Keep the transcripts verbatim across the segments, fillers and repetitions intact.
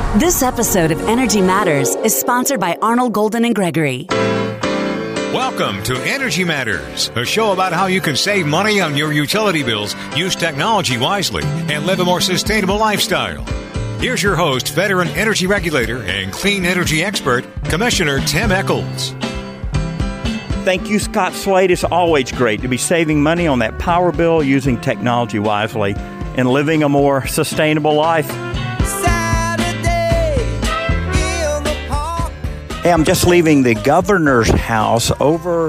This episode of Energy Matters is sponsored by Arnold Golden and Gregory. Welcome to Energy Matters, a show about how you can save money on your utility bills, use technology wisely, and live a more sustainable lifestyle. Here's your host, veteran energy regulator and clean energy expert, Commissioner Tim Echols. Thank you, Scott Slade. It's always great to be saving money on that power bill, using technology wisely, and living a more sustainable life. Hey, I'm just leaving the governor's house over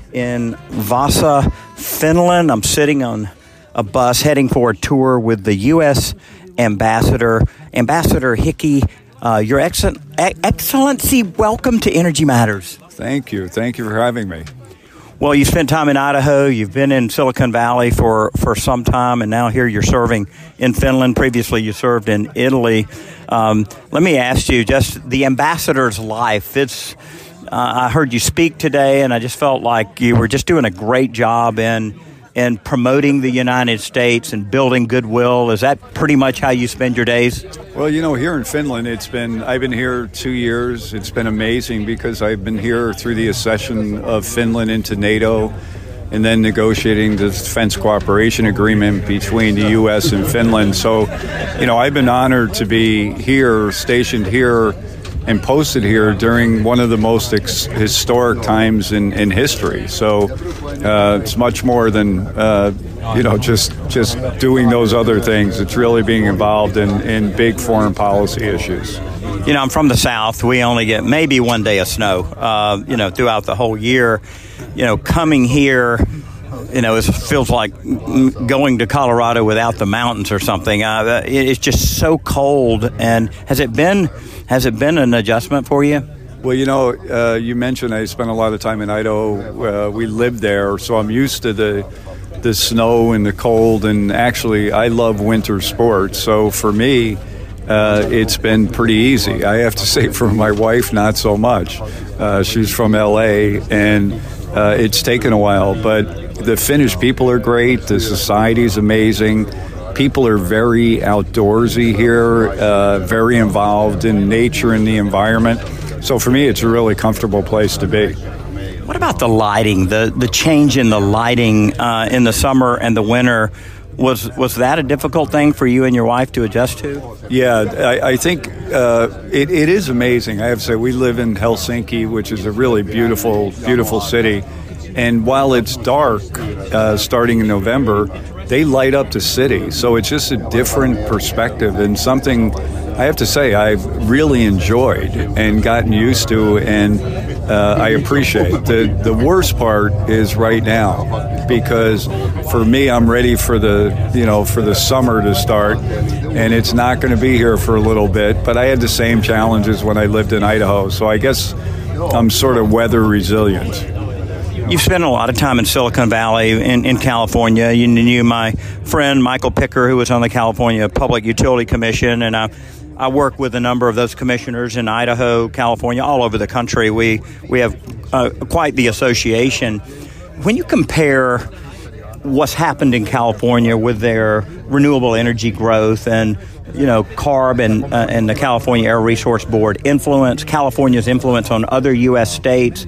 in Vasa, Finland. I'm sitting on a bus heading for a tour with the U S ambassador, Ambassador Hickey. Uh, Your Excell- Excellency, welcome to Energy Matters. Thank you. Thank you for having me. Well, you spent time in Idaho. You've been in Silicon Valley for, for some time, and now here you're serving in Finland. Previously, you served in Italy. Um, let me ask you, just the ambassador's life. It's uh, I heard you speak today, and I just felt like you were just doing a great job in in promoting the United States and building goodwill. Is that pretty much how you spend your days? Well, you know, here in Finland, it's been, I've been here two years. It's been amazing because I've been here through the accession of Finland into NATO and then negotiating the defense cooperation agreement between the U S and Finland. So, you know, I've been honored to be here, stationed here, and posted here during one of the most ex- historic times in, in history. So uh, it's much more than, uh, you know, just just doing those other things. It's really being involved in, in big foreign policy issues. You know, I'm from the South. We only get maybe one day of snow, uh, you know, throughout the whole year. You know, coming here, you know, it feels like going to Colorado without the mountains or something. Uh, it's just so cold. And has it been has it been an adjustment for you? Well, you know, uh, you mentioned I spent a lot of time in Idaho. Uh, we lived there, so I'm used to the the snow and the cold. And actually, I love winter sports. So for me, uh, it's been pretty easy. I have to say, for my wife, not so much. Uh, she's from L A, and uh, it's taken a while, but the Finnish people are great. The society is amazing. People are very outdoorsy here, uh, very involved in nature and the environment. So for me, it's a really comfortable place to be. What about the lighting, the, the change in the lighting uh, in the summer and the winter? Was was that a difficult thing for you and your wife to adjust to? Yeah, I, I think uh, it, it is amazing. I have to say, we live in Helsinki, which is a really beautiful, beautiful city. And while it's dark, uh, starting in November, they light up the city. So it's just a different perspective and something I have to say I've really enjoyed and gotten used to, and uh, I appreciate. The, the worst part is right now, because for me, I'm ready for the, you know, for the summer to start, and it's not going to be here for a little bit. But I had the same challenges when I lived in Idaho. So I guess I'm sort of weather resilient. You've spent a lot of time in Silicon Valley, in, in California. You knew my friend Michael Picker, who was on the California Public Utility Commission, and I, I work with a number of those commissioners in Idaho, California, all over the country. We we have uh, quite the association. When you compare what's happened in California with their renewable energy growth and, you know, CARB and, uh, and the California Air Resource Board influence, California's influence on other U S states,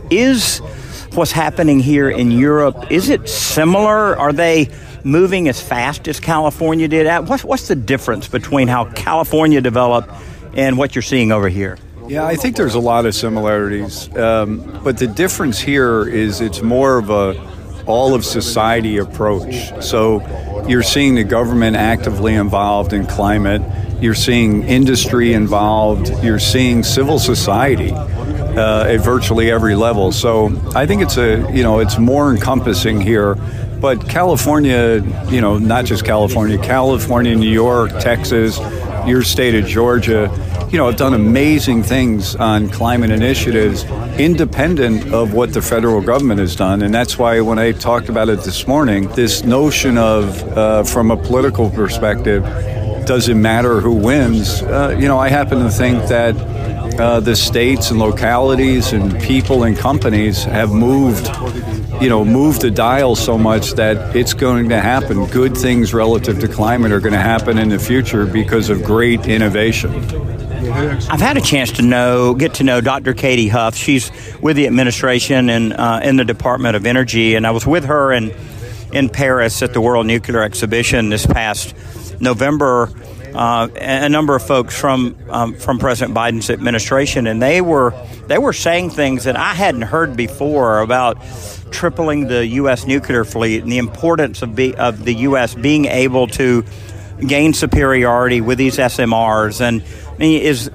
is what's happening here in Europe, is it similar? Are they moving as fast as California did? What's, what's the difference between how California developed and what you're seeing over here? Yeah, I think there's a lot of similarities. Um, but the difference here is it's more of a all of society approach. So you're seeing the government actively involved in climate. You're seeing industry involved. You're seeing civil society Uh, at virtually every level. So I think it's a, you know, it's more encompassing here. But California, you know, not just California, California, New York, Texas, your state of Georgia, you know, have done amazing things on climate initiatives independent of what the federal government has done. And that's why when I talked about it this morning, this notion of, uh, from a political perspective, does it matter who wins? Uh, you know, I happen to think that Uh, the states and localities and people and companies have moved, you know, moved the dial so much that it's going to happen. Good things relative to climate are going to happen in the future because of great innovation. I've had a chance to know, get to know Doctor Katie Huff. She's with the administration and uh, in the Department of Energy, and I was with her in in Paris at the World Nuclear Exhibition this past November. Uh, a number of folks from um, from President Biden's administration, and they were they were saying things that I hadn't heard before about tripling the U S nuclear fleet and the importance of be, of the U S being able to gain superiority with these S M Rs. And I mean, is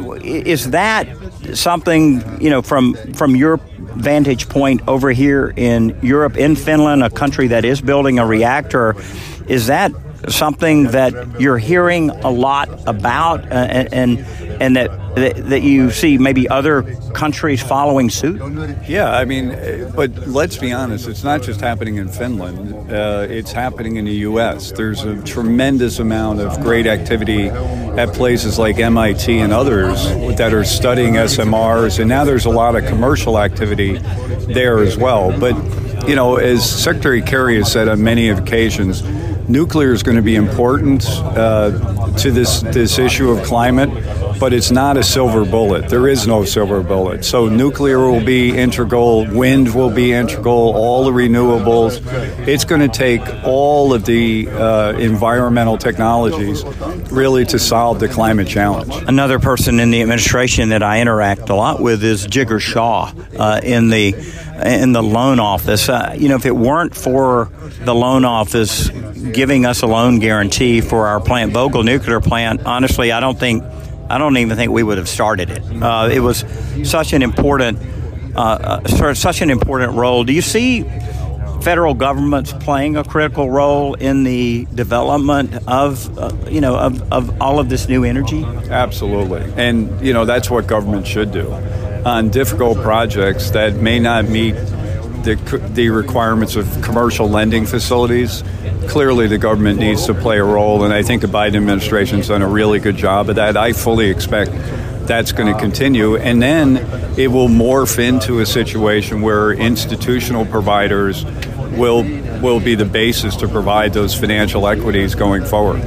is that something, you know, from from your vantage point over here in Europe, in Finland, a country that is building a reactor, is that something that you're hearing a lot about, uh, and, and and that that you see maybe other countries following suit? Yeah, I mean, but let's be honest, it's not just happening in Finland. Uh, it's happening in the U S. There's a tremendous amount of great activity at places like M I T and others that are studying S M Rs, and now there's a lot of commercial activity there as well. But, you know, as Secretary Kerry has said on many occasions, nuclear is going to be important uh, to this this issue of climate, but it's not a silver bullet. There is no silver bullet. So nuclear will be integral, wind will be integral, all the renewables. It's going to take all of the uh, environmental technologies really to solve the climate challenge. Another person in the administration that I interact a lot with is Jigar Shah uh, in the in the loan office. Uh, you know, if it weren't for the loan office giving us a loan guarantee for our Plant Vogtle nuclear plant, honestly, I don't think, I don't even think we would have started it. Uh, it was such an important, uh, uh, such an important role. Do you see federal governments playing a critical role in the development of, uh, you know, of, of all of this new energy? Absolutely, and you know that's what government should do on difficult projects that may not meet the the requirements of commercial lending facilities. Clearly, the government needs to play a role, and I think the Biden administration's done a really good job of that. I fully expect that's going to continue, and then it will morph into a situation where institutional providers will will be the basis to provide those financial equities going forward.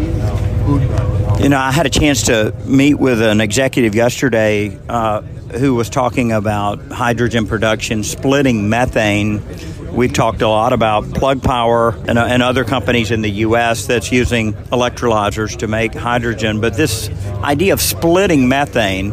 You know, I had a chance to meet with an executive yesterday uh, who was talking about hydrogen production, splitting methane. We've talked a lot about Plug Power and, uh, and other companies in the U S that's using electrolyzers to make hydrogen. But this idea of splitting methane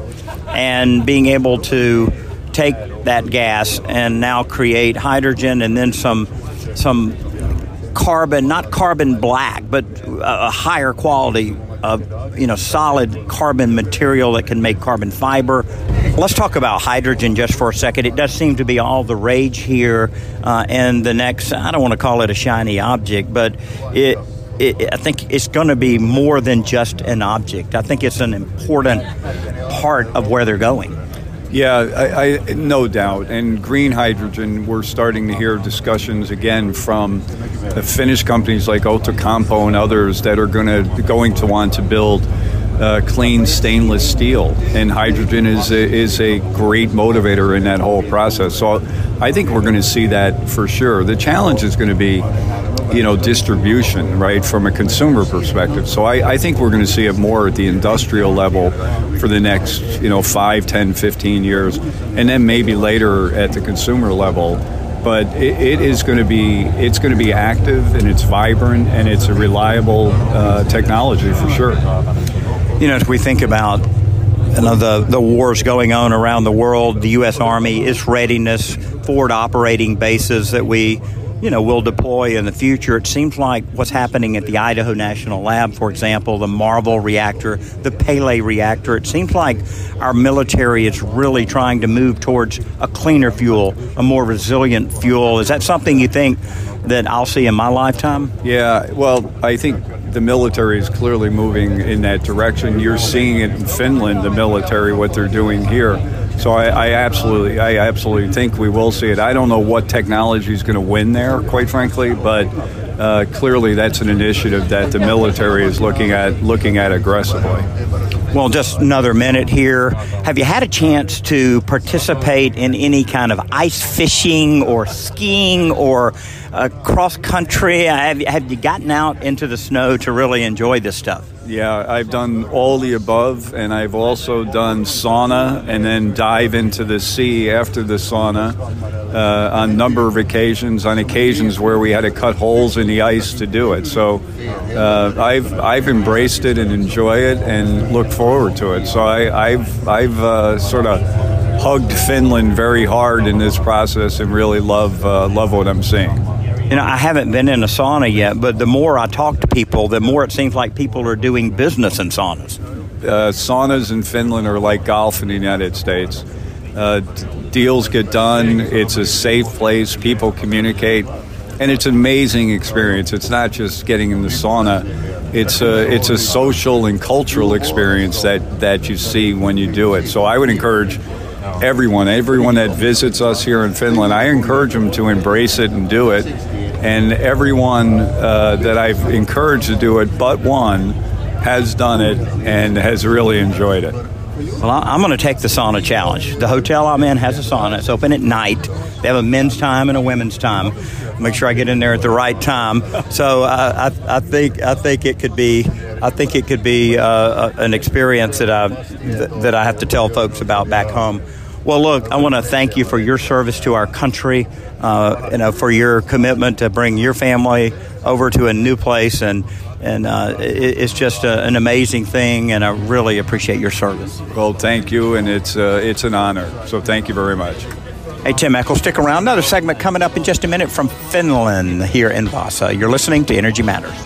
and being able to take that gas and now create hydrogen and then some some carbon, not carbon black, but a higher quality of, you know, solid carbon material that can make carbon fiber. Let's talk about hydrogen just for a second. It does seem to be all the rage here, uh, and the next, I don't want to call it a shiny object, but it, it I think it's going to be more than just an object. I think it's an important part of where they're going. Yeah, I, I, no doubt. And green hydrogen, we're starting to hear discussions again from the Finnish companies like Outokumpu and others that are going to going to want to build uh, clean stainless steel. And hydrogen is a, is a great motivator in that whole process. So I think we're going to see that for sure. The challenge is going to be, you know, distribution, right, from a consumer perspective. So I, I think we're going to see it more at the industrial level for the next, you know, five, ten, fifteen years, and then maybe later at the consumer level. But it, it is going to be, it's going to be active and it's vibrant and it's a reliable uh, technology for sure. You know, as we think about, you know, the, the wars going on around the world, the U S Army, its readiness, forward operating bases that we, you know, will deploy in the future. It seems like what's happening at the Idaho National Lab, for example, the Marvel reactor, the Pele reactor, it seems like our military is really trying to move towards a cleaner fuel, a more resilient fuel. Is that something you think that I'll see in my lifetime? Yeah, well, I think the military is clearly moving in that direction. You're seeing it in Finland, the military, what they're doing here. So I, I absolutely, I absolutely think we will see it. I don't know what technology is going to win there, quite frankly, but uh, clearly that's an initiative that the military is looking at, looking at aggressively. Well, just another minute here. Have you had a chance to participate in any kind of ice fishing or skiing or uh, cross country? Have, have you gotten out into the snow to really enjoy this stuff? Yeah, I've done all the above, and I've also done sauna and then dive into the sea after the sauna uh, on a number of occasions, on occasions where we had to cut holes in the ice to do it. So uh, I've I've embraced it and enjoy it and look forward to it. So I, I've, I've uh, sort of hugged Finland very hard in this process and really love uh, love what I'm seeing. You know, I haven't been in a sauna yet, but the more I talk to people, the more it seems like people are doing business in saunas. Uh, saunas in Finland are like golf in the United States. Uh, d- deals get done. It's a safe place. People communicate. And it's an amazing experience. It's not just getting in the sauna. It's a, it's a social and cultural experience that, that you see when you do it. So I would encourage everyone, everyone that visits us here in Finland, I encourage them to embrace it and do it. And everyone uh, that I've encouraged to do it, but one, has done it and has really enjoyed it. Well, I'm going to take the sauna challenge. The hotel I'm in has a sauna. It's open at night. They have a men's time and a women's time. Make sure I get in there at the right time. So uh, I, I think I think it could be I think it could be uh, an experience that I that I have to tell folks about back home. Well, look, I want to thank you for your service to our country, uh, you know, for your commitment to bring your family over to a new place, and and uh, it, it's just a, an amazing thing, and I really appreciate your service. Well, thank you, and it's uh, it's an honor. So thank you very much. Hey, Tim Echols, stick around. Another segment coming up in just a minute from Finland here in Vasa. You're listening to Energy Matters.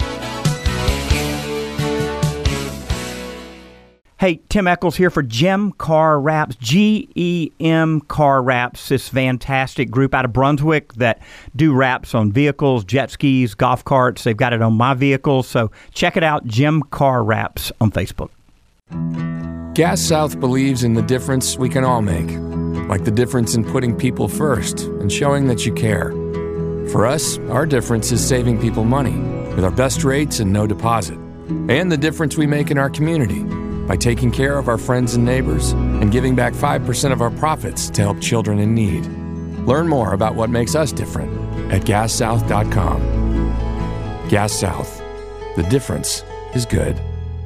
Hey, Tim Echols here for Gem Car Wraps, G E M Car Wraps, this fantastic group out of Brunswick that do wraps on vehicles, jet skis, golf carts. They've got it on my vehicles, so check it out, Gem Car Wraps on Facebook. Gas South believes in the difference we can all make, like the difference in putting people first and showing that you care. For us, our difference is saving people money with our best rates and no deposit, and the difference we make in our community by taking care of our friends and neighbors and giving back five percent of our profits to help children in need. Learn more about what makes us different at gas south dot com. Gas South. The difference is good.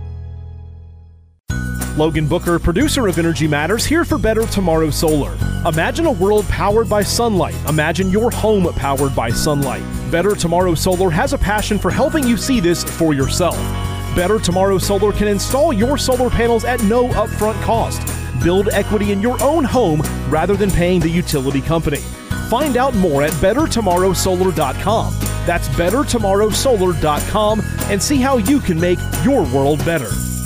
Logan Booker, producer of Energy Matters, here for Better Tomorrow Solar. Imagine a world powered by sunlight. Imagine your home powered by sunlight. Better Tomorrow Solar has a passion for helping you see this for yourself. Better Tomorrow Solar can install your solar panels at no upfront cost. Build equity in your own home rather than paying the utility company. Find out more at better tomorrow solar dot com. That's better tomorrow solar dot com and see how you can make your world better.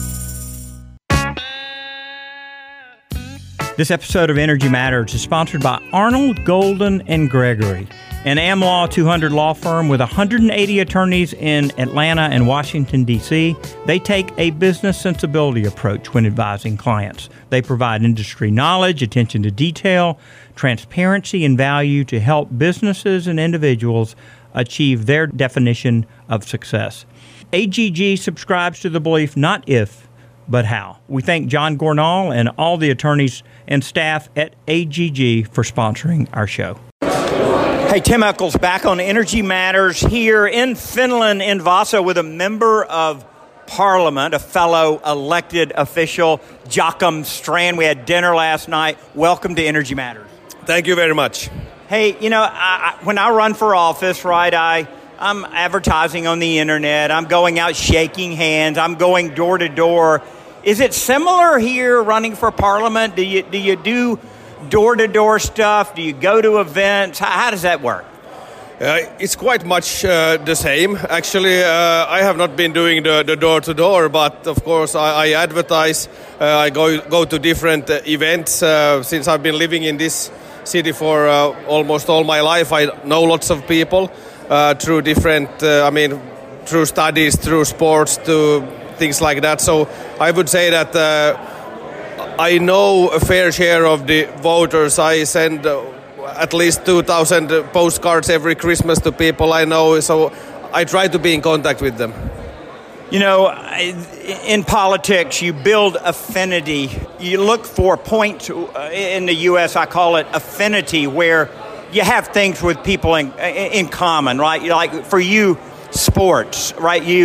This episode of Energy Matters is sponsored by Arnold, Golden and Gregory, an AmLaw two hundred law firm with one hundred eighty attorneys in Atlanta and Washington, D C They take a business sensibility approach when advising clients. They provide industry knowledge, attention to detail, transparency, and value to help businesses and individuals achieve their definition of success. A G G subscribes to the belief not if, but how. We thank John Gornall and all the attorneys and staff at A G G for sponsoring our show. Hey, Tim Echols back on Energy Matters here in Finland, in Vasa, with a member of Parliament, a fellow elected official, Joachim Strand. We had dinner last night. Welcome to Energy Matters. Thank you very much. Hey, you know, I, I, when I run for office, right, I, I'm advertising on the internet. I'm going out shaking hands. I'm going door to door. Is it similar here running for Parliament? Do you do you do door-to-door stuff? Do you go to events? How, how does that work? Uh, it's quite much uh, the same. Actually, uh, I have not been doing the, the door-to-door, but of course I, I advertise. Uh, I go go to different uh, events. Uh, since I've been living in this city for uh, almost all my life, I know lots of people uh, through different, uh, I mean, through studies, through sports, to things like that. So I would say that uh, I know a fair share of the voters. I send uh, at least two thousand postcards every Christmas to people I know, so I try to be in contact with them. You know, in politics, you build affinity. You look for a point in the U S, I call it affinity, where you have things with people in in common, right? Like for you, sports, right? You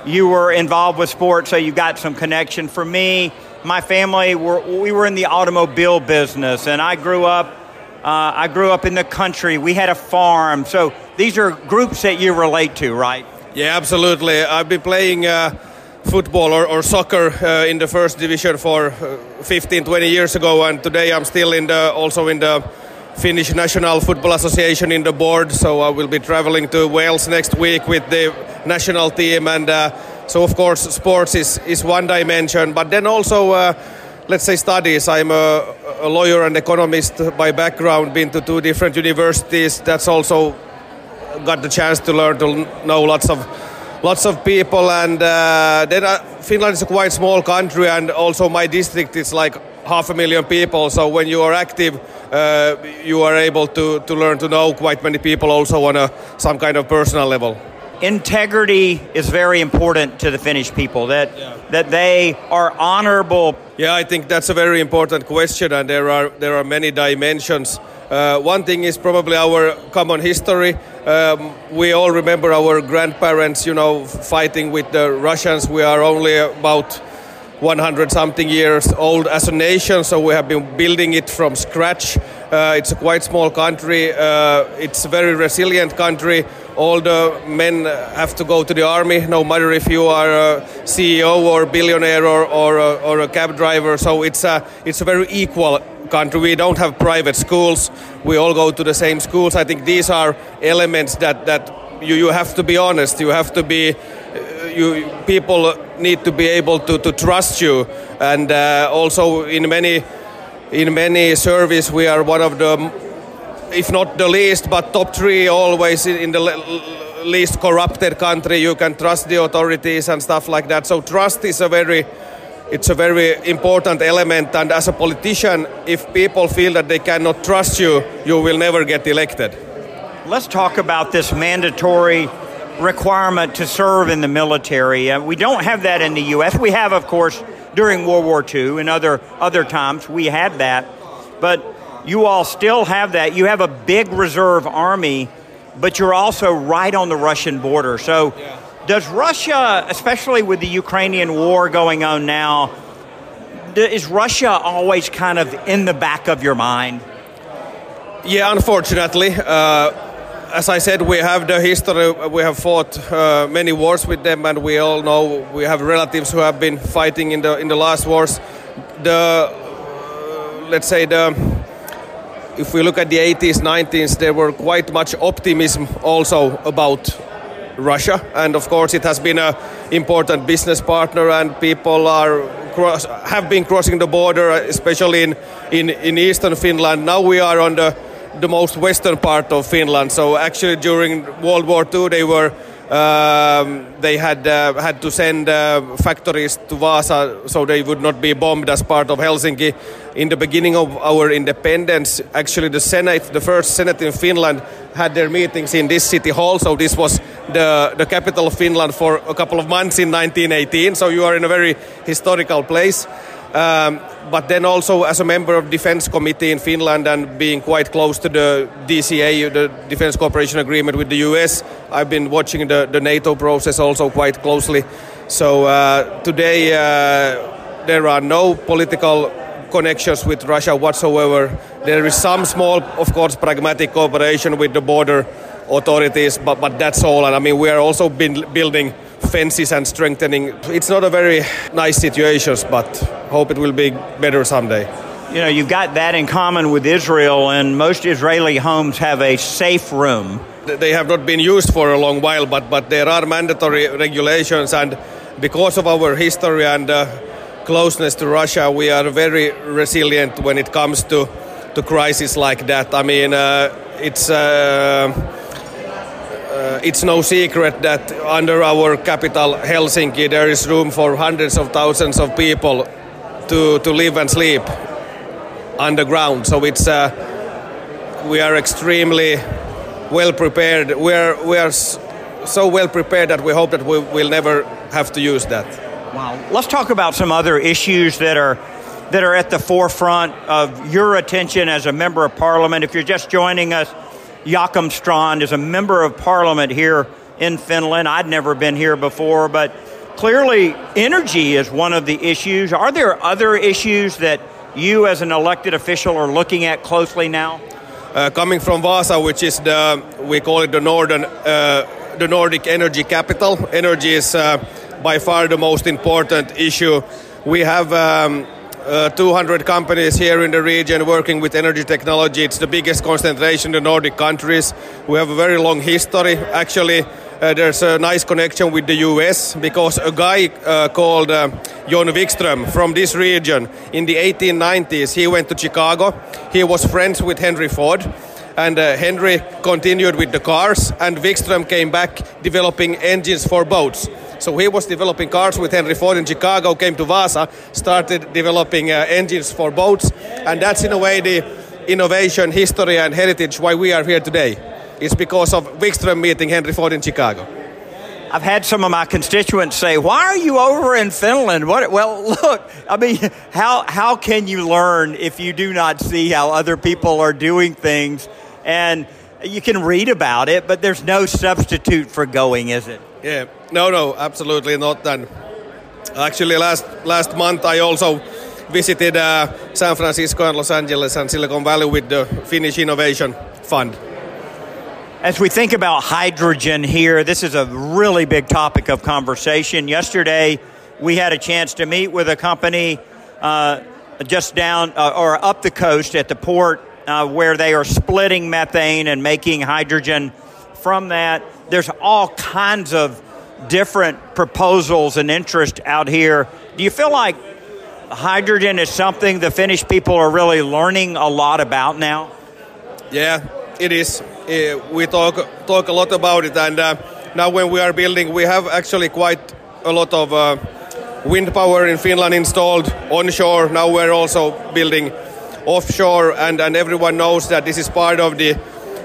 you were involved with sports, so you got some connection. For me, my family, were, we were in the automobile business, and I grew up, uh, I grew up in the country. We had a farm. So these are groups that you relate to, right? Yeah, absolutely. I've been playing uh, football or, or soccer uh, in the first division for uh, fifteen, twenty years ago, and today I'm still in the also in the Finnish National Football Association in the board, so I will be traveling to Wales next week with the national team, and uh, so of course sports is, is one dimension, but then also uh, let's say studies. I'm a, a lawyer and economist by background, been to two different universities. That's also got the chance to learn to know lots of lots of people, and uh, then uh, Finland is a quite small country, and also my district is like half a million people, so when you are active uh, you are able to, to learn to know quite many people also on a some kind of personal level. Integrity is very important to the Finnish people, that yeah. that they are honorable. Yeah, I think that's a very important question, and there are there are many dimensions. Uh, one thing is probably our common history. Um, we all remember our grandparents, you know, fighting with the Russians. We are only about one hundred something years old as a nation, so we have been building it from scratch. Uh, it's a quite small country. Uh, it's a very resilient country. All the men have to go to the army, no matter if you are a C E O or billionaire or or a, or a cab driver. So it's a it's a very equal country. We don't have private schools. We all go to the same schools. I think these are elements that that you you have to be honest. You have to be. You people need to be able to, to trust you, and uh, also in many in many surveys we are one of the, if not the least, but top three always in the least corrupted country. You can trust the authorities and stuff like that. So trust is a very it's a very important element, and as a politician, if people feel that they cannot trust you, you will never get elected. Let's talk about this mandatory requirement to serve in the military. Uh, we don't have that in the U S. We have, of course, during World War Two and other other times we had that, but you all still have that. You have a big reserve army, but you're also right on the Russian border. So yeah. Does Russia, especially with the Ukrainian war going on now, is Russia always kind of in the back of your mind? Yeah, unfortunately. Uh, As I said, we have the history, we have fought uh, many wars with them, and we all know we have relatives who have been fighting in the in the last wars. The, uh, let's say, the if we look at the eighties, nineties, there were quite much optimism also about Russia, and of course it has been an important business partner, and people are cross, have been crossing the border, especially in, in, in eastern Finland. Now we are on the the most western part of Finland. So actually during World War Two they were um, they had uh, had to send uh, factories to Vaasa so they would not be bombed as part of Helsinki. In the beginning of our independence, actually the Senate, the first Senate in Finland had their meetings in this city hall. So this was the the capital of Finland for a couple of months in nineteen eighteen. So you are in a very historical place. Um, but then also as a member of Defense Committee in Finland and being quite close to the D C A, the Defense Cooperation Agreement with the U S, I've been watching the, the NATO process also quite closely. So uh, today uh, there are no political connections with Russia whatsoever. There is some small, of course, pragmatic cooperation with the border authorities, but, but that's all. And I mean, we are also been building fences and strengthening. It's not a very nice situation, but hope it will be better someday. You know, you've got that in common with Israel, and most Israeli homes have a safe room. They have not been used for a long while, but, but there are mandatory regulations, and because of our history and uh, closeness to Russia, we are very resilient when it comes to, to crises like that. I mean, uh, it's... Uh, Uh, it's no secret that under our capital Helsinki there is room for hundreds of thousands of people to, to live and sleep underground. So it's uh, we are extremely well prepared. We are we are so well prepared that we hope that we will never have to use that. Wow. Let's talk about some other issues that are that are at the forefront of your attention as a member of Parliament. If you're just joining us, Jakob Strand is a member of Parliament here in Finland. I'd never been here before, but clearly energy is one of the issues. Are there other issues that you as an elected official are looking at closely now? Uh, coming from Vaasa, which is the, we call it the Northern, uh, the Nordic energy capital. Energy is uh, by far the most important issue. We have um, uh, two hundred companies here in the region working with energy technology. It's the biggest concentration in the Nordic countries. We have a very long history. Actually, Uh, there's a nice connection with the U S because a guy uh, called uh, Jon Wikström from this region in the eighteen nineties, he went to Chicago. He was friends with Henry Ford, and uh, Henry continued with the cars, and Wikström came back developing engines for boats. So he was developing cars with Henry Ford in Chicago, came to Vaasa, started developing uh, engines for boats, and that's in a way the innovation, history and heritage why we are here today. It's because of Wikström meeting Henry Ford in Chicago. I've had some of my constituents say, why are you over in Finland? What? Well, look, I mean, how how can you learn if you do not see how other people are doing things? And you can read about it, but there's no substitute for going, is it? Yeah, no, no, absolutely not. And actually last, last month I also visited uh, San Francisco and Los Angeles and Silicon Valley with the Finnish Innovation Fund. As we think about hydrogen here, this is a really big topic of conversation. Yesterday, we had a chance to meet with a company uh, just down uh, or up the coast at the port uh, where they are splitting methane and making hydrogen from that. There's all kinds of different proposals and interest out here. Do you feel like hydrogen is something the Finnish people are really learning a lot about now? Yeah, it is. Uh, we talk talk a lot about it, and uh, now when we are building, we have actually quite a lot of uh, wind power in Finland installed onshore. Now we're also building offshore, and, and everyone knows that this is part of the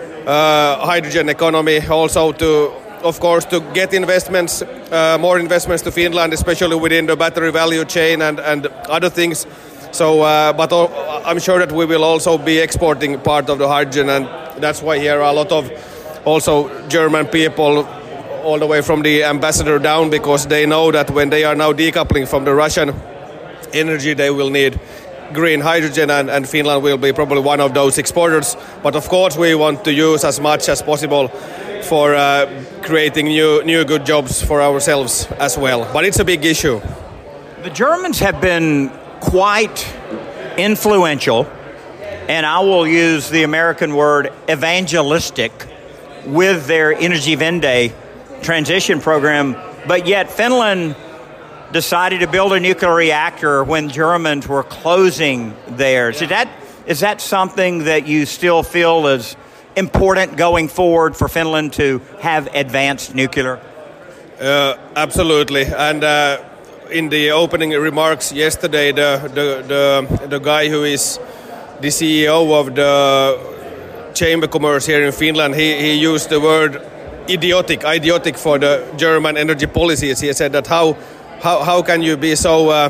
uh, hydrogen economy. Also, to of course to get investments, uh, more investments to Finland, especially within the battery value chain and, and other things. So, uh, but uh, I'm sure that we will also be exporting part of the hydrogen, and that's why here are a lot of also German people all the way from the ambassador down, because they know that when they are now decoupling from the Russian energy, they will need green hydrogen, and, and Finland will be probably one of those exporters. But of course, we want to use as much as possible for uh, creating new, new good jobs for ourselves as well. But it's a big issue. The Germans have been quite influential, and I will use the American word evangelistic, with their Energiewende transition program, but yet Finland decided to build a nuclear reactor when Germans were closing theirs. Is that, is that something that you still feel is important going forward for Finland to have advanced nuclear? Uh, absolutely, and uh, in the opening remarks yesterday, the, the the the guy who is the C E O of the Chamber of Commerce here in Finland, he, he used the word idiotic, idiotic for the German energy policies. He said that how how how can you be so uh,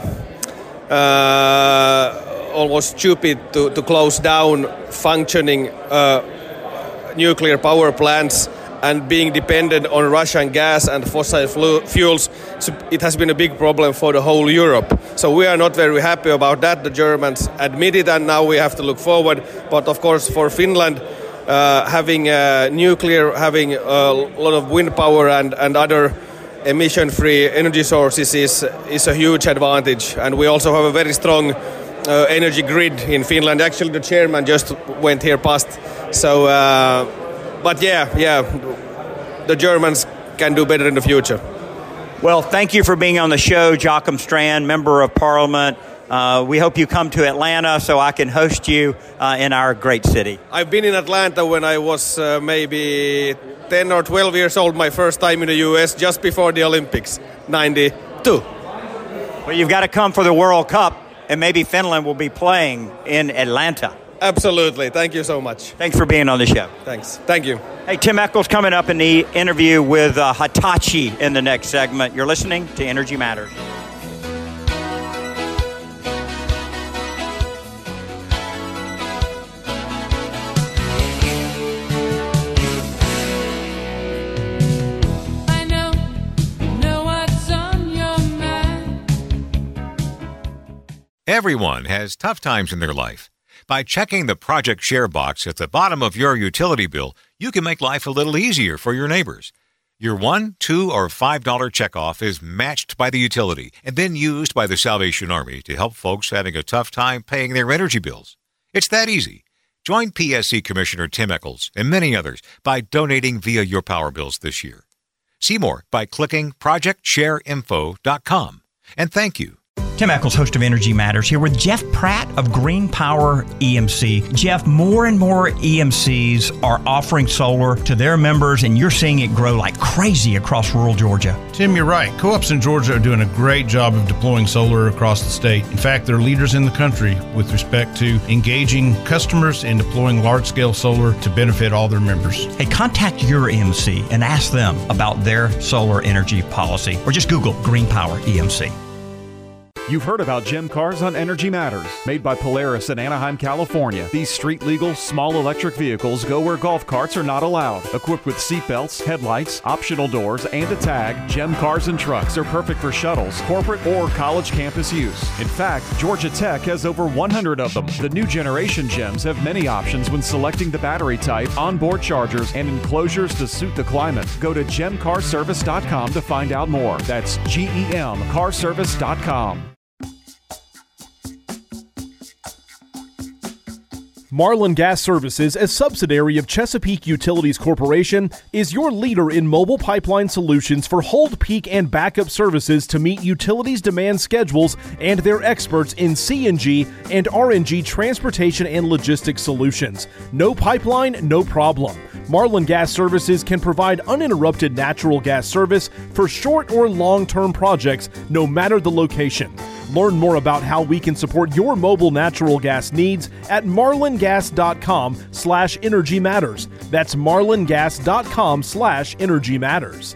uh, almost stupid to, to close down functioning uh, nuclear power plants and being dependent on Russian gas and fossil fuels. So it has been a big problem for the whole Europe. So we are not very happy about that. The Germans admit it, and now we have to look forward. But of course, for Finland, uh, having uh, nuclear, having a lot of wind power and, and other emission-free energy sources is, is a huge advantage. And we also have a very strong uh, energy grid in Finland. Actually, the chairman just went here past. So, uh, but yeah, yeah, the Germans can do better in the future. Well, thank you for being on the show, Joachim Strand, Member of Parliament. Uh, we hope you come to Atlanta so I can host you uh, in our great city. I've been in Atlanta when I was uh, maybe ten or twelve years old, my first time in the U S, just before the Olympics, ninety-two. Well, you've got to come for the World Cup, and maybe Finland will be playing in Atlanta. Absolutely. Thank you so much. Thanks for being on the show. Thanks. Thank you. Hey, Tim Echols coming up in the interview with uh, Hitachi in the next segment. You're listening to Energy Matters. I know, know what's on your Everyone has tough times in their life. By checking the Project Share box at the bottom of your utility bill, you can make life a little easier for your neighbors. Your one, two, or five dollar checkoff is matched by the utility and then used by the Salvation Army to help folks having a tough time paying their energy bills. It's that easy. Join P S C Commissioner Tim Echols and many others by donating via your power bills this year. See more by clicking project share info dot com. And thank you. Tim Echols, host of Energy Matters, here with Jeff Pratt of Green Power E M C. Jeff, more and more E M Cs are offering solar to their members, and you're seeing it grow like crazy across rural Georgia. Tim, you're right. Co-ops in Georgia are doing a great job of deploying solar across the state. In fact, they're leaders in the country with respect to engaging customers and deploying large-scale solar to benefit all their members. Hey, contact your E M C and ask them about their solar energy policy, or just Google Green Power E M C. You've heard about Gem Cars on Energy Matters, made by Polaris in Anaheim, California. These street-legal, small electric vehicles go where golf carts are not allowed. Equipped with seatbelts, headlights, optional doors, and a tag, Gem Cars and trucks are perfect for shuttles, corporate, or college campus use. In fact, Georgia Tech has over one hundred of them. The new generation Gems have many options when selecting the battery type, onboard chargers, and enclosures to suit the climate. Go to gem car service dot com to find out more. That's G E M car service dot com. Marlin Gas Services, a subsidiary of Chesapeake Utilities Corporation, is your leader in mobile pipeline solutions for hold, peak, and backup services to meet utilities' demand schedules, and they're experts in C N G and R N G transportation and logistics solutions. No pipeline, no problem. Marlin Gas Services can provide uninterrupted natural gas service for short or long-term projects, no matter the location. Learn more about how we can support your mobile natural gas needs at marlin gas dot com slash energy matters. That's marlin gas dot com slash energy matters.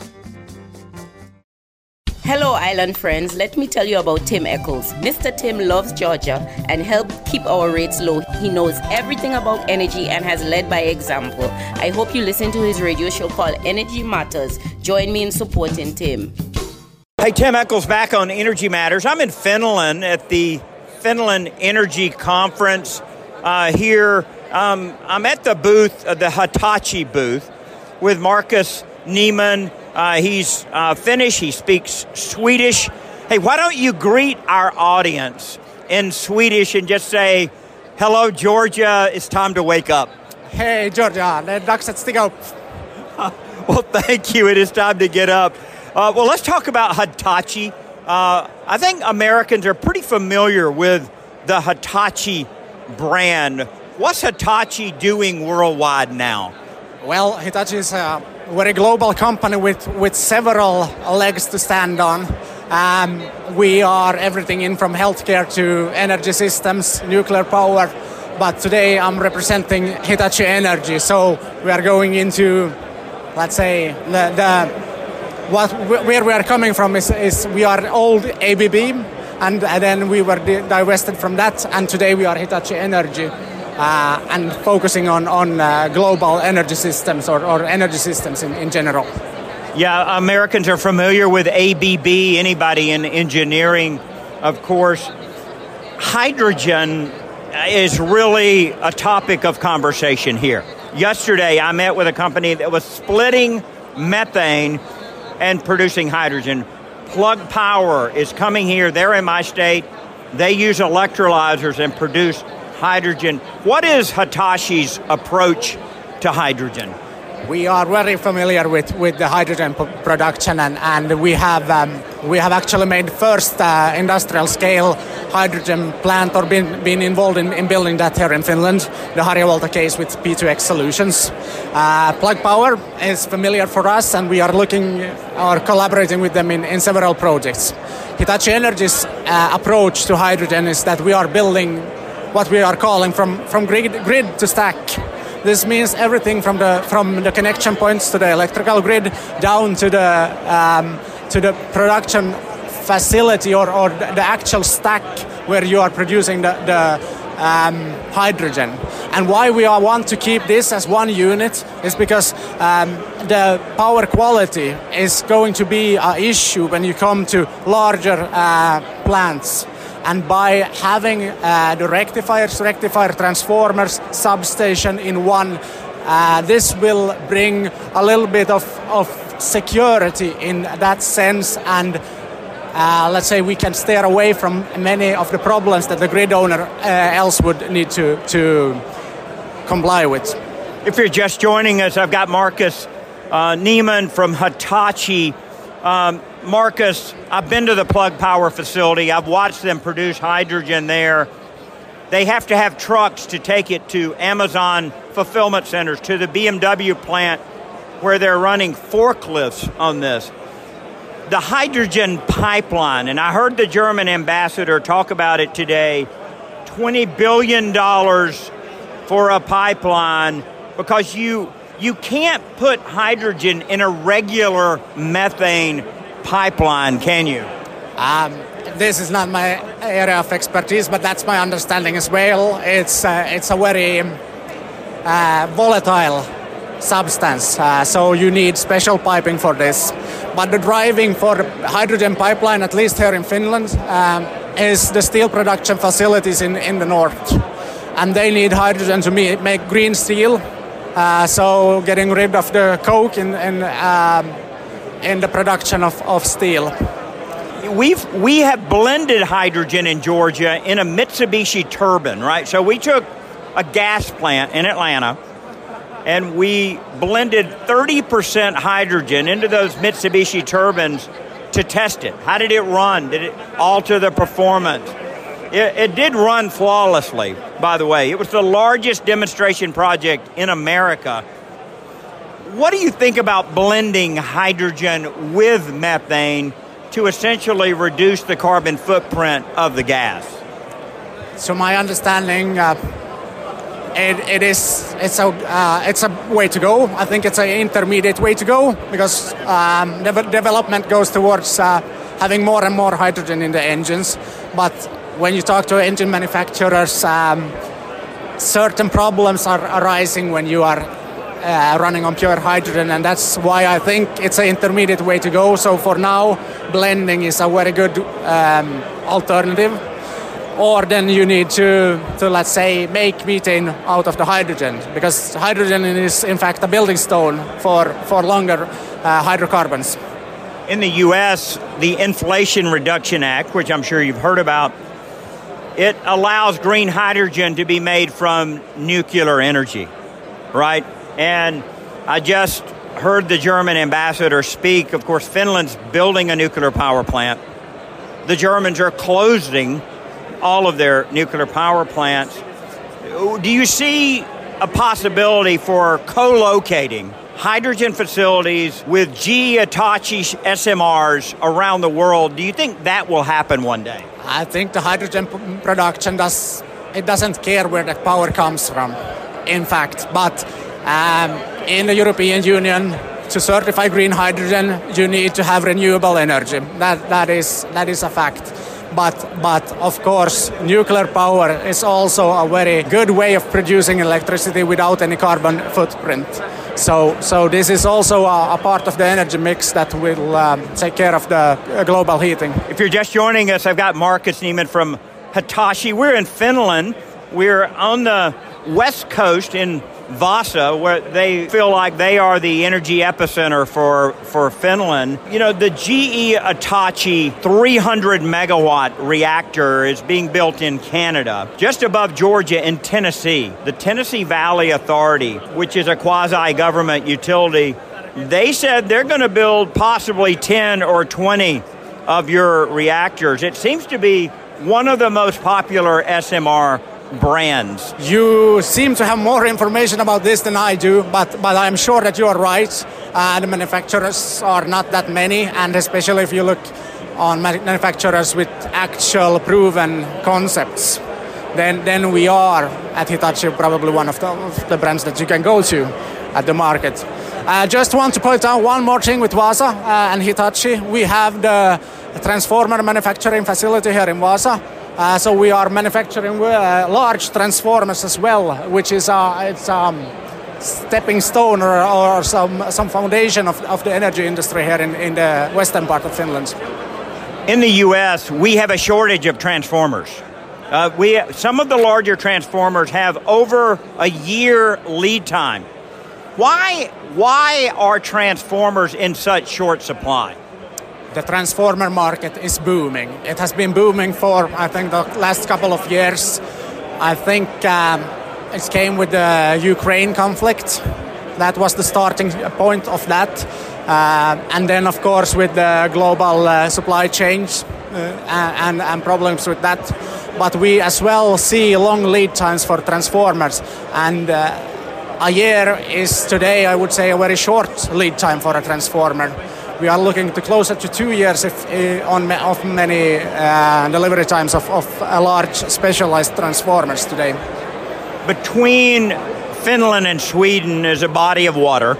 Hello, Island friends. Let me tell you about Tim Echols. Mister Tim loves Georgia and helps keep our rates low. He knows everything about energy and has led by example. I hope you listen to his radio show called Energy Matters. Join me in supporting Tim. Hey, Tim Echols back on Energy Matters. I'm in Finland at the Finland Energy Conference uh, here. Um, I'm at the booth, uh, the Hitachi booth, with Marcus Niemann. Uh, he's uh, Finnish. He speaks Swedish. Hey, why don't you greet our audience in Swedish and just say, hello, Georgia, it's time to wake up. Hey, Georgia, det är dags att stiga upp. Well, thank you. It is time to get up. Uh, well, let's talk about Hitachi. Uh, I think Americans are pretty familiar with the Hitachi brand. What's Hitachi doing worldwide now? Well, Hitachi is a very global company with, with several legs to stand on. Um, we are everything in from healthcare to energy systems, nuclear power. But today I'm representing Hitachi Energy. So we are going into, let's say, the... the What, where we are coming from is, is we are old A B B, and then we were divested from that, and today we are Hitachi Energy, uh, and focusing on, on uh, global energy systems or, or energy systems in, in general. Yeah, Americans are familiar with A B B, anybody in engineering, of course. Hydrogen is really a topic of conversation here. Yesterday, I met with a company that was splitting methane and producing hydrogen. Plug Power is coming here. They're in my state. They use electrolyzers and produce hydrogen. What is Hitachi's approach to hydrogen? We are very familiar with, with the hydrogen p- production, and, and we have um, we have actually made first uh, industrial scale hydrogen plant or been been involved in, in building that here in Finland, the Harjavalta case with P two X Solutions. Uh, Plug Power is familiar for us, and we are looking or collaborating with them in, in several projects. Hitachi Energy's uh, approach to hydrogen is that we are building what we are calling from, from grid, grid to stack. This means everything from the from the connection points to the electrical grid down to the um, to the production facility or, or the actual stack where you are producing the, the um, hydrogen. And why we are want to keep this as one unit is because um, the power quality is going to be an issue when you come to larger uh, plants. And by having uh, the rectifiers, rectifier transformers, substation in one, uh, this will bring a little bit of, of security in that sense, and uh, let's say we can steer away from many of the problems that the grid owner uh, else would need to, to comply with. If you're just joining us, I've got Marcus uh, Niemann from Hitachi. Um, Marcus, I've been to the Plug Power facility. I've watched them produce hydrogen there. They have to have trucks to take it to Amazon fulfillment centers, to the B M W plant where they're running forklifts on this. The hydrogen pipeline, and I heard the German ambassador talk about it today, twenty billion dollars for a pipeline, because you you can't put hydrogen in a regular methane pipeline, can you? Um, this is not my area of expertise, but that's my understanding as well. It's uh, it's a very uh, volatile substance, uh, so you need special piping for this. But the driving for the hydrogen pipeline, at least here in Finland, um, is the steel production facilities in, in the north. And they need hydrogen to make green steel, uh, so getting rid of the coke in, in, um, in the production of, of steel. We've, we have blended hydrogen in Georgia in a Mitsubishi turbine, right? So we took a gas plant in Atlanta and we blended thirty percent hydrogen into those Mitsubishi turbines to test it. How did it run? Did it alter the performance? It, it did run flawlessly, by the way. It was the largest demonstration project in America. What do you think about blending hydrogen with methane to essentially reduce the carbon footprint of the gas? So my understanding, uh, it, it is it's a uh, it's a way to go. I think it's an intermediate way to go, because um, the development goes towards uh, having more and more hydrogen in the engines. But when you talk to engine manufacturers, um, certain problems are arising when you are uh, running on pure hydrogen, and that's why I think it's an intermediate way to go. So for now, blending is a very good um, alternative. Or then you need to, to, let's say, make methane out of the hydrogen, because hydrogen is, in fact, a building stone for, for longer uh, hydrocarbons. In the U S, the Inflation Reduction Act, which I'm sure you've heard about, it allows green hydrogen to be made from nuclear energy, right? And I just heard the German ambassador speak. Of course, Finland's building a nuclear power plant. The Germans are closing all of their nuclear power plants. Do you see a possibility for co-locating hydrogen facilities with G E Hitachi S M Rs around the world? Do you think that will happen one day? I think the hydrogen p- production does it doesn't care where the power comes from, in fact. But um, in the European Union, to certify green hydrogen, you need to have renewable energy. That that is that is a fact. But but of course, nuclear power is also a very good way of producing electricity without any carbon footprint. So so this is also a, a part of the energy mix that will um, take care of the uh, global heating. If you're just joining us, I've got Marcus Niemann from Hitachi. We're in Finland. We're on the west coast in Vasa, where they feel like they are the energy epicenter for, for Finland. You know, the G E Hitachi three hundred megawatt reactor is being built in Canada, just above Georgia in Tennessee. The Tennessee Valley Authority, which is a quasi-government utility, they said they're going to build possibly ten or twenty of your reactors. It seems to be one of the most popular S M R brands. You seem to have more information about this than I do, but but I'm sure that you are right. Uh, the manufacturers are not that many, and especially if you look on manufacturers with actual proven concepts, then then we are at Hitachi probably one of the, of the brands that you can go to at the market. I uh, just want to point out one more thing with Vasa uh, and Hitachi. We have the transformer manufacturing facility here in Vasa. Uh, so we are manufacturing uh, large transformers as well, which is a it's um, stepping stone or, or some some foundation of, of the energy industry here in, in the western part of Finland. In the U S, we have a shortage of transformers. Uh, we some of the larger transformers have over a year lead time. Why why are transformers in such short supply? The transformer market is booming. It has been booming for, I think, the last couple of years. I think um, it came with the Ukraine conflict. That was the starting point of that. Uh, and then, of course, with the global uh, supply chains uh, and, and problems with that. But we as well see long lead times for transformers. And uh, a year is today, I would say, a very short lead time for a transformer. We are looking to closer to two years if, uh, on of many uh, delivery times of, of a large specialized transformers today. Between Finland and Sweden is a body of water,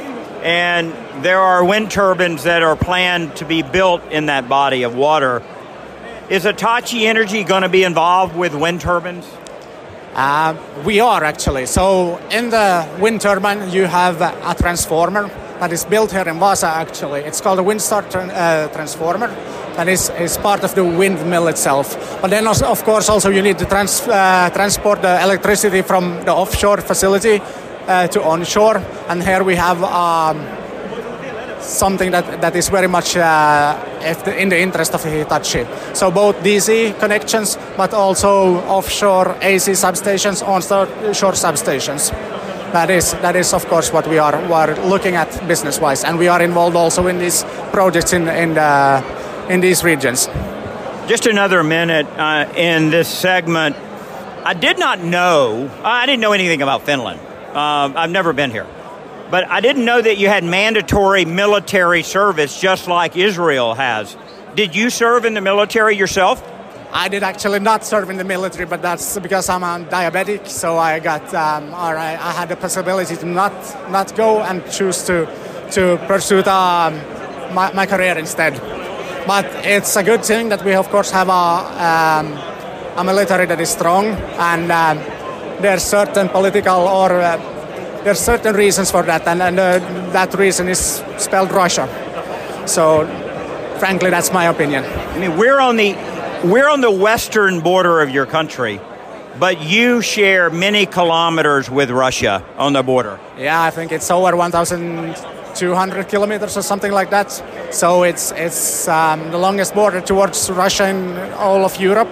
and there are wind turbines that are planned to be built in that body of water. Is Hitachi Energy going to be involved with wind turbines? Uh, we are actually. So in the wind turbine, you have a transformer that is built here in Vaasa, actually. It's called a Windstar tra- uh, transformer. That is, is part of the windmill itself. But then, also, of course, also you need to trans- uh, transport the electricity from the offshore facility uh, to onshore. And here we have um, something that, that is very much uh, if the, in the interest of Hitachi. So both D C connections, but also offshore A C substations, onshore substations. That is, that is, of course, what we are, we are looking at business-wise, and we are involved also in these projects in in, the, in these regions. Just another minute uh, in this segment. I did not know, I didn't know anything about Finland. Uh, I've never been here. But I didn't know that you had mandatory military service just like Israel has. Did you serve in the military yourself? I did actually not serve in the military, but that's because I'm a diabetic, so I got, um, or I, I had the possibility to not not go and choose to to pursue the, um, my, my career instead. But it's a good thing that we, of course, have a, um, a military that is strong, and um, there's certain political or uh, there's certain reasons for that, and, and uh, that reason is spelled Russia. So, frankly, that's my opinion. I mean, we're on the We're on the western border of your country, but you share many kilometers with Russia on the border. Yeah, I think it's over one thousand two hundred kilometers or something like that. So it's it's um, the longest border towards Russia in all of Europe.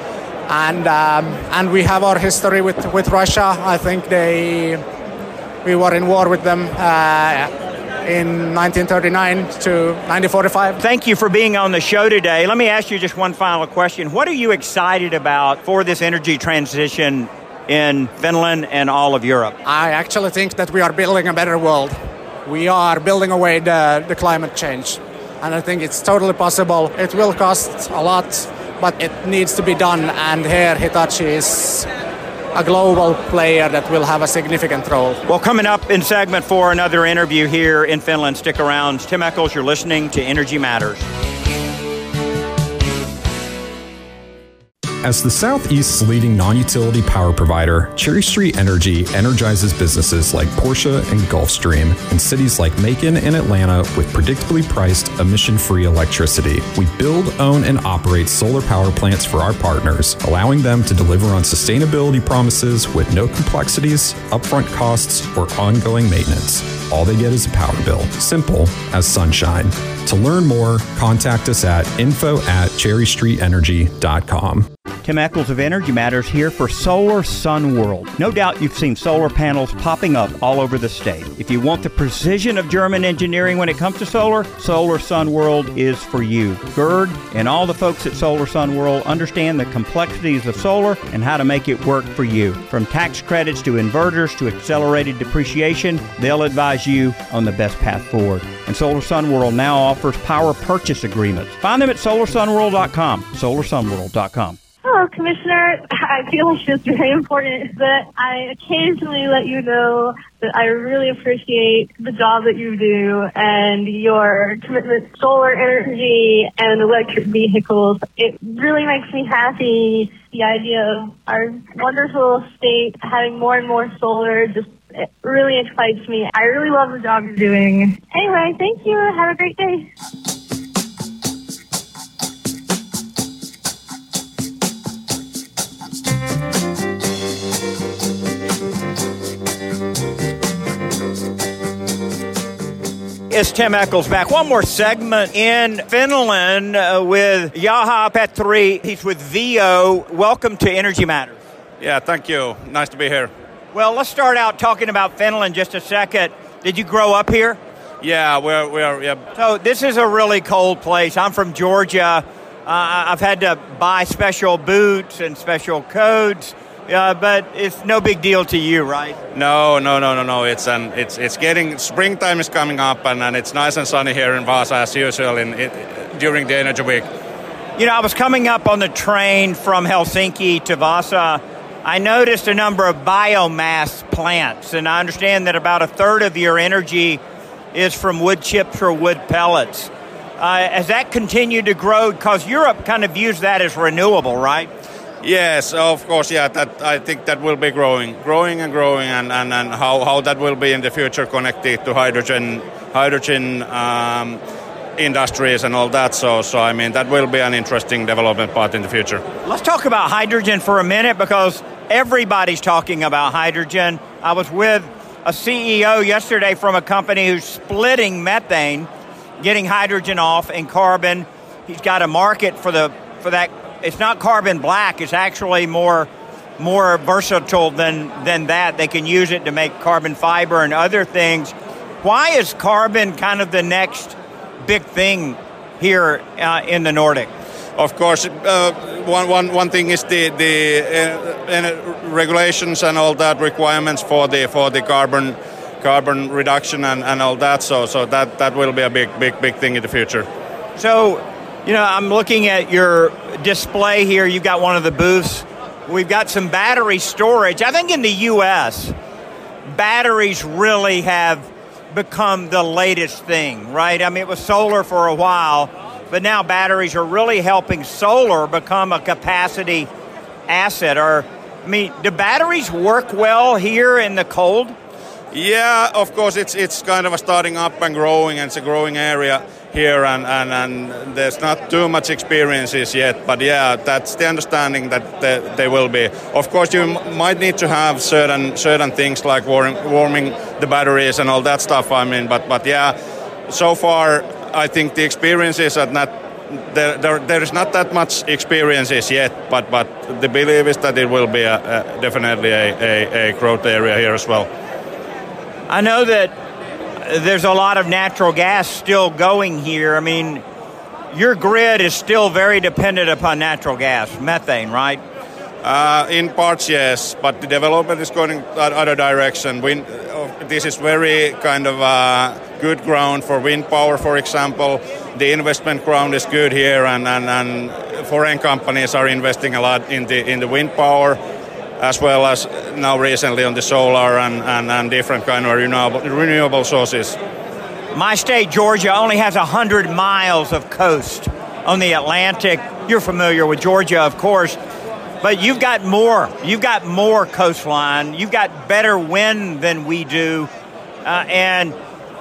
And um, and we have our history with, with Russia. I think they we were in war with them uh, in nineteen thirty-nine to nineteen forty-five. Thank you for being on the show today. Let me ask you just one final question. What are you excited about for this energy transition in Finland and all of Europe? I actually think that we are building a better world. We are building away the, the climate change. And I think it's totally possible. It will cost a lot, but it needs to be done. And here Hitachi is a global player that will have a significant role. Well, coming up in segment four, another interview here in Finland. Stick around. Tim Echols, you're listening to Energy Matters. As the Southeast's leading non-utility power provider, Cherry Street Energy energizes businesses like Porsche and Gulfstream and cities like Macon and Atlanta with predictably priced, emission-free electricity. We build, own, and operate solar power plants for our partners, allowing them to deliver on sustainability promises with no complexities, upfront costs, or ongoing maintenance. All they get is a power bill. Simple as sunshine. To learn more, contact us at info at cherry street energy dot com. Tim Echols of Energy Matters here for Solar Sun World. No doubt you've seen solar panels popping up all over the state. If you want the precision of German engineering when it comes to solar, Solar Sun World is for you. Gerd and all the folks at Solar Sun World understand the complexities of solar and how to make it work for you. From tax credits to inverters to accelerated depreciation, they'll advise you on the best path forward. And Solar Sun World now offers power purchase agreements. Find them at solar sun world dot com, solar sun world dot com. Hello, Commissioner. I feel like it's very important that I occasionally let you know that I really appreciate the job that you do and your commitment to solar energy and electric vehicles. It really makes me happy, the idea of our wonderful state having more and more solar. Just it really excites me. I really love the job you're doing. Anyway, thank you. Have a great day. it's Tim Echols back. One more segment in Finland uh, with Juha Petri. He's with Vio. Welcome to Energy Matters. Yeah, thank you. Nice to be here. Well, let's start out talking about Finland just a second. Did you grow up here? Yeah, we're, we're yeah. So this is a really cold place. I'm from Georgia. Uh, I've had to buy special boots and special coats. Uh, but it's no big deal to you, right? No, no, no, no, no. It's an, it's it's getting springtime is coming up, and, and it's nice and sunny here in Vaasa as usual in it, during the Energy Week. You know, I was coming up on the train from Helsinki to Vaasa. I noticed a number of biomass plants, and I understand that about a third of your energy is from wood chips or wood pellets. Uh, has that continued to grow? Because Europe kind of views that as renewable, right? Yes, of course, yeah, that I think that will be growing, growing and growing, and, and, and how, how that will be in the future connected to hydrogen hydrogen um, industries and all that. So, so, I mean, that will be an interesting development part in the future. Let's talk about hydrogen for a minute, because everybody's talking about hydrogen. I was with a C E O yesterday from a company who's splitting methane, getting hydrogen off and carbon. He's got a market for the for that. It's not carbon black. It's actually more more versatile than, than that. They can use it to make carbon fiber and other things. Why is carbon kind of the next big thing here uh, in the Nordic? Of course, uh, one, one, one thing is the, the uh, uh, regulations and all that requirements for the for the carbon carbon reduction and, and all that. So so that, that will be a big big big thing in the future. So, you know, I'm looking at your display here. You've got one of the booths. We've got some battery storage. I think in the U S, batteries really have become the latest thing, right? I mean, it was solar for a while, but now batteries are really helping solar become a capacity asset. Or, I mean, do batteries work well here in the cold? Yeah, of course, it's it's kind of a starting up and growing, and it's a growing area here, and, and, and there's not too much experiences yet, but yeah, that's the understanding that they, they will be. Of course, you m- might need to have certain certain things like warm, warming the batteries and all that stuff, I mean, but, but yeah, so far, I think the experiences are not, there, there, there is not that much experiences yet, but, but the belief is that it will be a, a, definitely a, a, a growth area here as well. I know that there's a lot of natural gas still going here. I mean, your grid is still very dependent upon natural gas, methane, right? Uh, in parts, yes, but the development is going in other direction. Wind, uh, this is very kind of uh, good ground for wind power, for example. The investment ground is good here, and, and, and foreign companies are investing a lot in the in the wind power, as well as now recently on the solar and, and, and different kind of renewable, renewable sources. My state, Georgia, only has one hundred miles of coast on the Atlantic. You're familiar with Georgia, of course, but you've got more. You've got more coastline. You've got better wind than we do. Uh, and,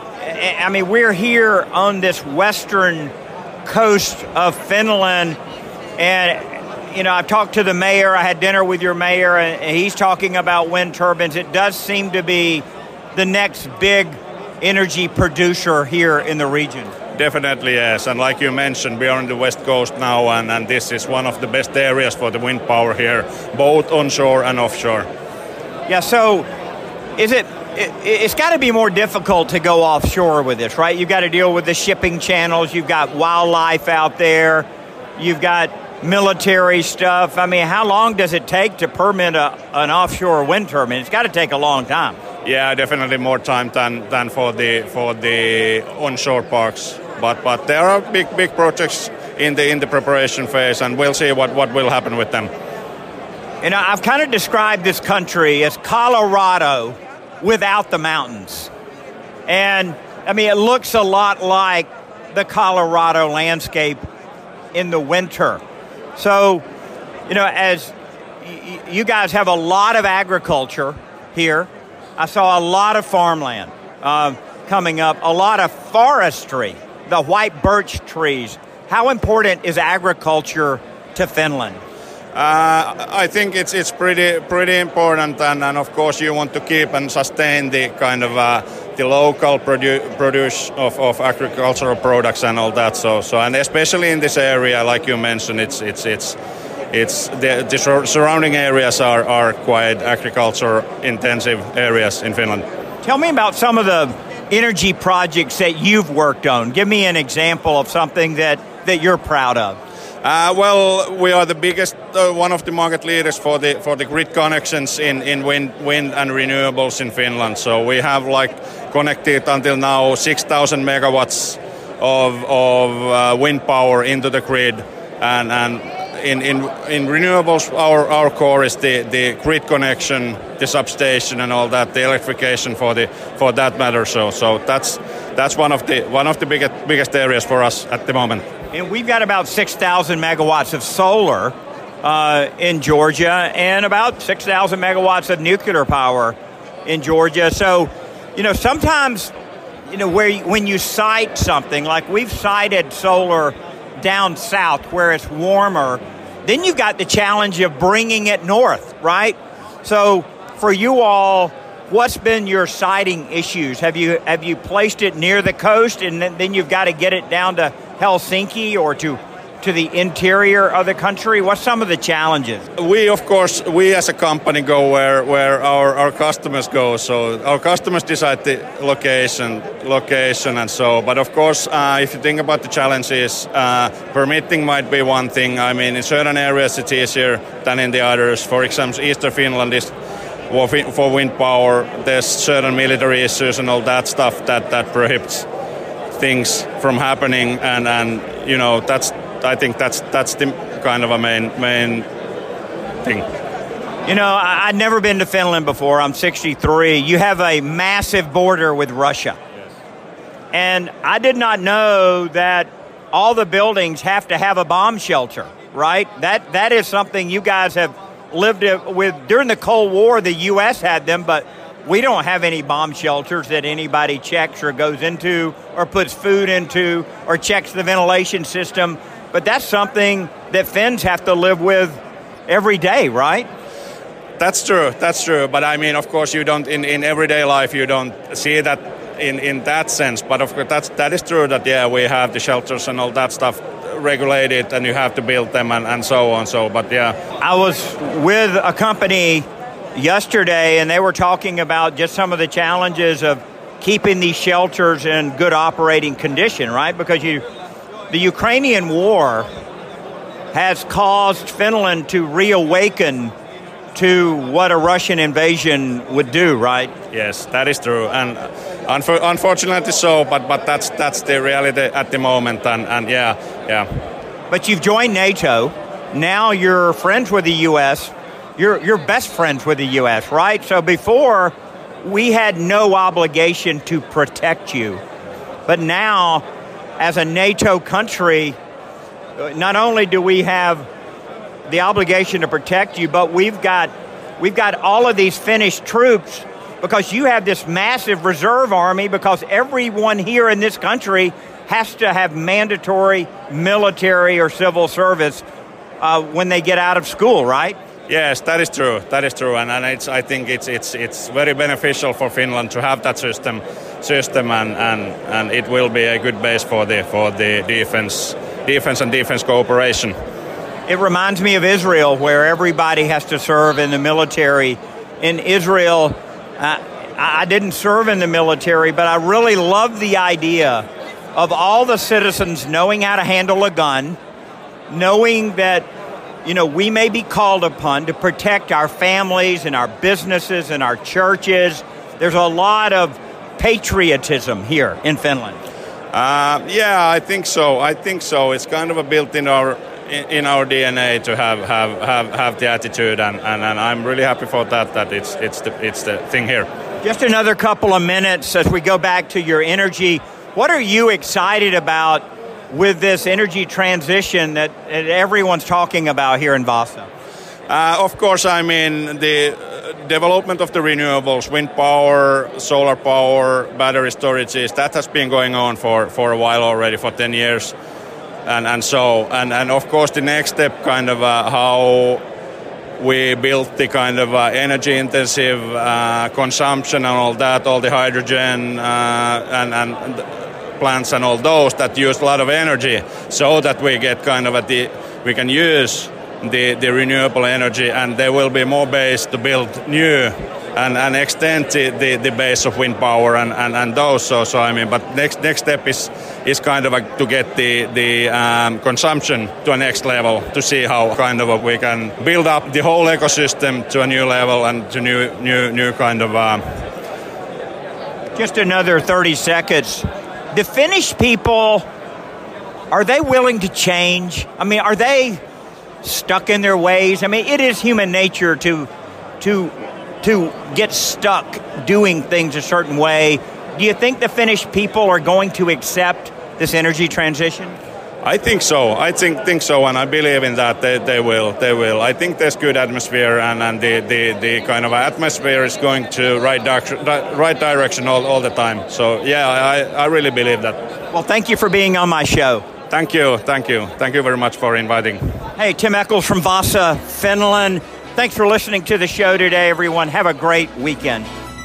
I mean, we're here on this western coast of Finland, and you know, I've talked to the mayor. I had dinner with your mayor, and he's talking about wind turbines. It does seem to be the next big energy producer here in the region. Definitely, yes. And like you mentioned, we are on the west coast now, and, and this is one of the best areas for the wind power here, both onshore and offshore. Yeah, so is it, it it's got to be more difficult to go offshore with this, right? You've got to deal with the shipping channels. You've got wildlife out there. You've got military stuff. I mean, how long does it take to permit a, an offshore wind turbine? It's got to take a long time. Yeah, definitely more time than, than for the for the onshore parks. But but there are big big projects in the in the preparation phase, and we'll see what, what will happen with them. You know, I've kind of described this country as Colorado without the mountains. And I mean, it looks a lot like the Colorado landscape in the winter. So, you know, as y- you guys have a lot of agriculture here, I saw a lot of farmland uh, coming up, a lot of forestry, the white birch trees. How important is agriculture to Finland? Uh, I think it's it's pretty pretty important, and, and of course you want to keep and sustain the kind of uh, the local produ- produce of, of agricultural products and all that. So, so and especially in this area, like you mentioned, it's it's it's it's the, the surrounding areas are, are quite agriculture intensive areas in Finland. Tell me about some of the energy projects that you've worked on. Give me an example of something that, that you're proud of. Uh, well, we are the biggest, uh, one of the market leaders for the for the grid connections in, in wind, wind and renewables in Finland. So we have like connected until now six thousand megawatts of of uh, wind power into the grid, and and in in, in renewables our, our core is the, the grid connection, the substation, and all that, the electrification for the for that matter. So so that's that's one of the one of the biggest biggest areas for us at the moment. And we've got about six thousand megawatts of solar uh, in Georgia and about six thousand megawatts of nuclear power in Georgia. So, you know, sometimes, you know, where you, when you site something, like we've sited solar down south where it's warmer, then you've got the challenge of bringing it north, right? So for you all, what's been your siting issues? Have you have you placed it near the coast and then, then you've got to get it down to Helsinki or to to the interior of the country? What's some of the challenges? We, of course, we as a company go where, where our, our customers go. So our customers decide the location, location and so. But of course, uh, if you think about the challenges, uh, permitting might be one thing. I mean, in certain areas it's easier than in the others. For example, Eastern Finland is for wind power. There's certain military issues and all that stuff that, that prohibits things from happening, and, and you know that's I think that's that's the kind of a main main thing. You know, I, I'd never been to Finland before. I'm sixty-three. You have a massive border with Russia, yes. And I did not know that all the buildings have to have a bomb shelter. Right? That that is something you guys have lived with during the Cold War. The U S had them, but we don't have any bomb shelters that anybody checks or goes into or puts food into or checks the ventilation system. But that's something that Finns have to live with every day, right? That's true. That's true. But I mean, of course, you don't in, in everyday life you don't see that in, in that sense. But of course, that's that is true. That yeah, we have the shelters and all that stuff regulated, and you have to build them and, and so on. So, but yeah, I was with a company yesterday, and they were talking about just some of the challenges of keeping these shelters in good operating condition, right? Because you, the Ukrainian war has caused Finland to reawaken to what a Russian invasion would do, right? Yes, that is true, and unfor- unfortunately so. But but that's that's the reality at the moment, and, and yeah, yeah. But you've joined NATO. Now you're friends with the U S. You're you're best friends with the U S, right? So before, we had no obligation to protect you. But now, as a NATO country, not only do we have the obligation to protect you, but we've got we've got all of these Finnish troops because you have this massive reserve army, because everyone here in this country has to have mandatory military or civil service uh, when they get out of school, right? Yes, that is true. That is true, and, and it's, I think it's it's it's very beneficial for Finland to have that system, system, and, and, and it will be a good base for the for the defense, defense and defense cooperation. It reminds me of Israel, where everybody has to serve in the military. In Israel, uh, I didn't serve in the military, but I really love the idea of all the citizens knowing how to handle a gun, knowing that, you know, we may be called upon to protect our families and our businesses and our churches. There's a lot of patriotism here in Finland. Uh, yeah, I think so. I think so. It's kind of a built in our in our D N A to have have have, have the attitude, and, and, and I'm really happy for that. That it's it's the it's the thing here. Just another couple of minutes as we go back to your energy. What are you excited about with this energy transition that, that everyone's talking about here in Vaasa? Uh, of course, I mean, the development of the renewables, wind power, solar power, battery storages, that has been going on for, for a while already, for ten years. And, and so, and, and of course, the next step, kind of uh, how we built the kind of uh, energy-intensive uh, consumption and all that, all the hydrogen uh, and, and plants and all those that use a lot of energy, so that we get kind of a the we can use the, the renewable energy, and there will be more base to build new and, and extend the, the, the base of wind power and, and, and those. So, so I mean, but next next step is is kind of a, to get the the um, consumption to a next level, to see how kind of a, we can build up the whole ecosystem to a new level and to new new new kind of. Um, Just another thirty seconds. The Finnish people, are they willing to change? I mean, are they stuck in their ways? I mean, it is human nature to to to get stuck doing things a certain way. Do you think the Finnish people are going to accept this energy transition? I think so. I think think so, and I believe in that they, they will. They will. I think there's good atmosphere, and, and the, the, the kind of atmosphere is going to right direction, right direction all, all the time. So yeah, I, I really believe that. Well, thank you for being on my show. Thank you, thank you, thank you very much for inviting. Hey, Tim Eccles from Vasa, Finland. Thanks for listening to the show today, everyone. Have a great weekend.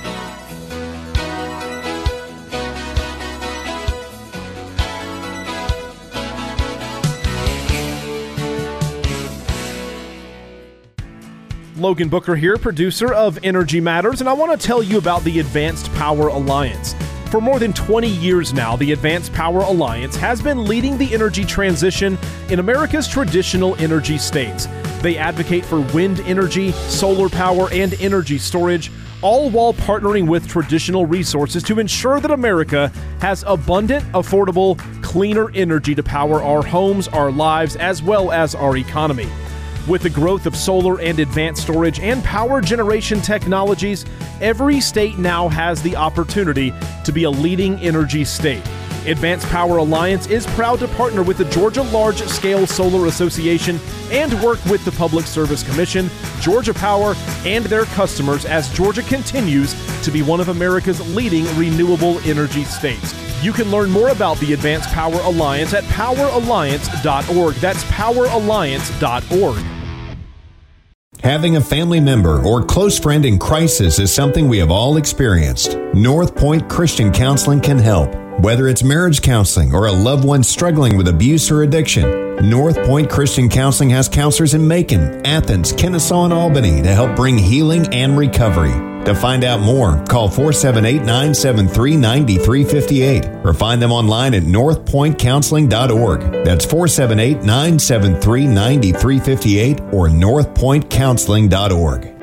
Logan Booker here, producer of Energy Matters, and I want to tell you about the Advanced Power Alliance. For more than twenty years now, the Advanced Power Alliance has been leading the energy transition in America's traditional energy states. They advocate for wind energy, solar power, and energy storage, all while partnering with traditional resources to ensure that America has abundant, affordable, cleaner energy to power our homes, our lives, as well as our economy. With the growth of solar and advanced storage and power generation technologies, every state now has the opportunity to be a leading energy state. Advanced Power Alliance is proud to partner with the Georgia Large Scale Solar Association and work with the Public Service Commission, Georgia Power, and their customers as Georgia continues to be one of America's leading renewable energy states. You can learn more about the Advanced Power Alliance at power alliance dot org. That's power alliance dot org. Having a family member or close friend in crisis is something we have all experienced. North Point Christian Counseling can help. Whether it's marriage counseling or a loved one struggling with abuse or addiction, North Point Christian Counseling has counselors in Macon, Athens, Kennesaw, and Albany to help bring healing and recovery. To find out more, call four seven eight, nine seven three, nine three five eight or find them online at north point counseling dot org. That's four seven eight, nine seven three, nine three five eight or north point counseling dot org.